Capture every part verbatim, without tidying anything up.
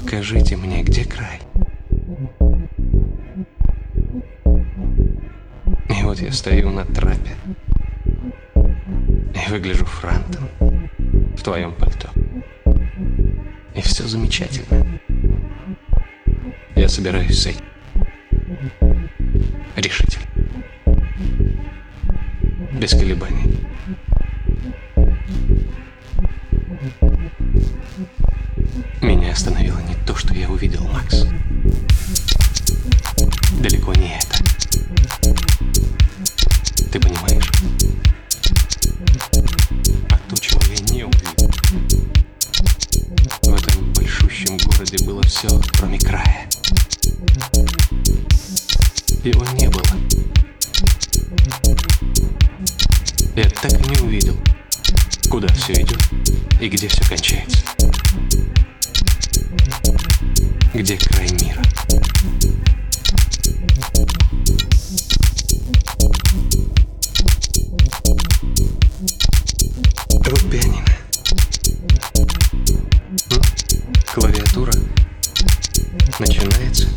Скажите мне, где край? И вот я стою на трапе и выгляжу франтом в твоем пальто. И все замечательно. Я собираюсь сойти. Решительно. Без колебаний. Меня остановило не то, что я увидел, Макс. Далеко не это. Ты понимаешь? А то, чего я не увидел. В этом большущем городе было все, кроме края. Его не было. Я так и не увидел, куда все идет и где все кончается. Где край мира? Вот пианино. М? Клавиатура начинается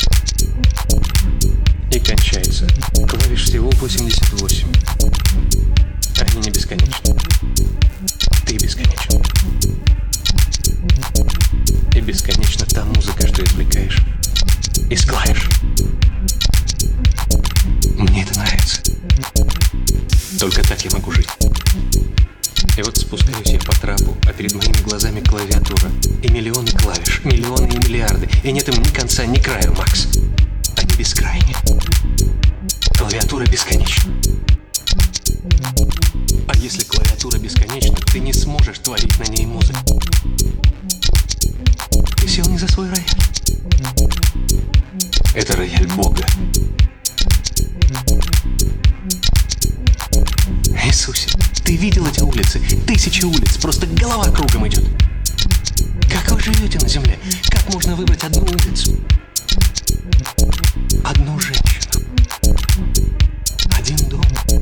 и кончается. Клавиш всего восемьдесят восемь. Они не бесконечны. Ты бесконечен. И бесконечна та музыка, что извлекаешь из клавиш. Мне это нравится. Только так я могу жить. И вот спускаюсь я по трапу, а перед моими глазами клавиатура. И миллионы клавиш, миллионы и миллиарды. И нет им ни конца, ни краю, Макс. Они бескрайни. Клавиатура бесконечна. А если клавиатура бесконечна, ты не сможешь творить на ней музыку. Ты сел не за свой рояль. Это рояль Бога. Иисусе, ты видел эти улицы? Тысячи улиц, просто голова кругом идет. Как вы живете на земле? Как можно выбрать одну улицу? Одну женщину. Один дом.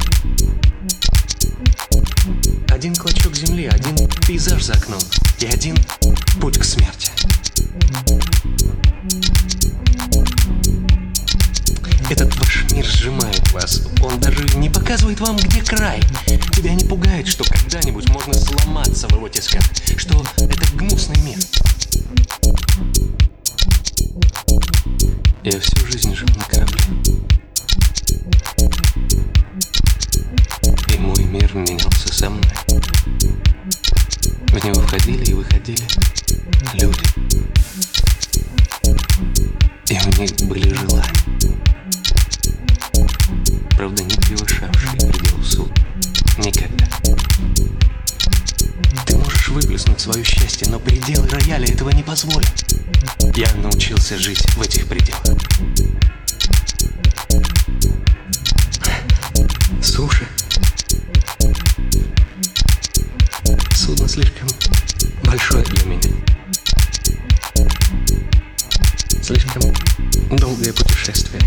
Один клочок земли, один пейзаж за окном и один путь к смерти. Этот ваш мир сжимает вас. Он даже не показывает вам, где край. Тебя не пугает, что когда-нибудь можно сломаться в его тисках, что это гнусный мир. Я всю жизнь жил на корабле. И мой мир менялся со мной. В него входили и выходили люди. И у них были желания. Правда, не превышавшие предел суда. Никогда. Ты можешь выплеснуть свое счастье, но пределы рояля этого не позволят. Я научился жить в этих пределах. Суши. Судно слишком большое для меня. Слишком долгое путешествие.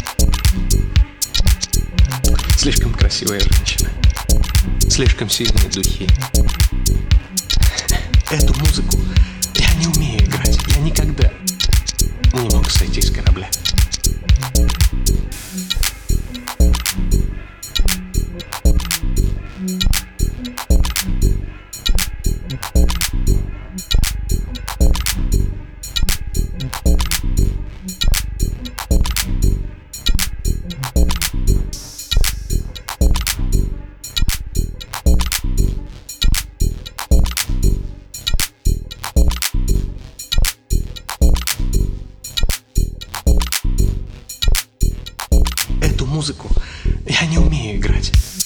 Слишком красивая женщина. Слишком сильные духи. Эту музыку я не умею играть. Я никогда не мог сойти с корабля. Эту музыку я не умею играть.